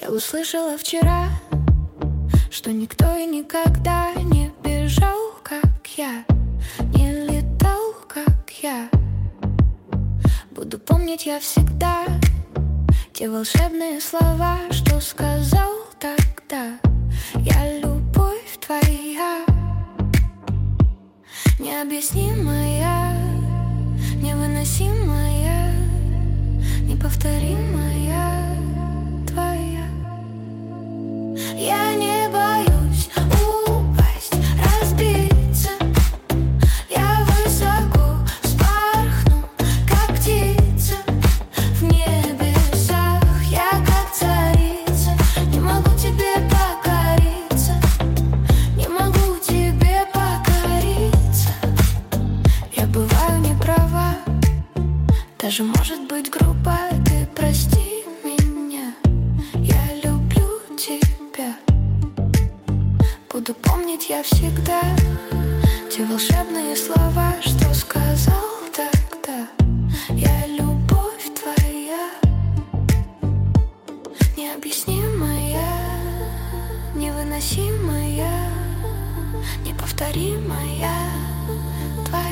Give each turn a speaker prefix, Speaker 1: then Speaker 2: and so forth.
Speaker 1: Я услышала вчера, что никто и никогда не бежал, как я, не летал, как я. Буду помнить я всегда те волшебные слова, что сказал тогда. Я любовь твоя, необъяснимая, невыносимая, неповторимая, твоя. Я не боюсь упасть, разбиться. Я высоко вспорхну, как птица. В небесах я как царица. Не могу тебе покориться, не могу тебе покориться. Я бываю не права, даже может быть грубо. Ты прости меня, я люблю тебя. Буду помнить я всегда те волшебные слова, что сказал тогда. Я любовь твоя, необъяснимая, невыносимая, неповторимая, твоя.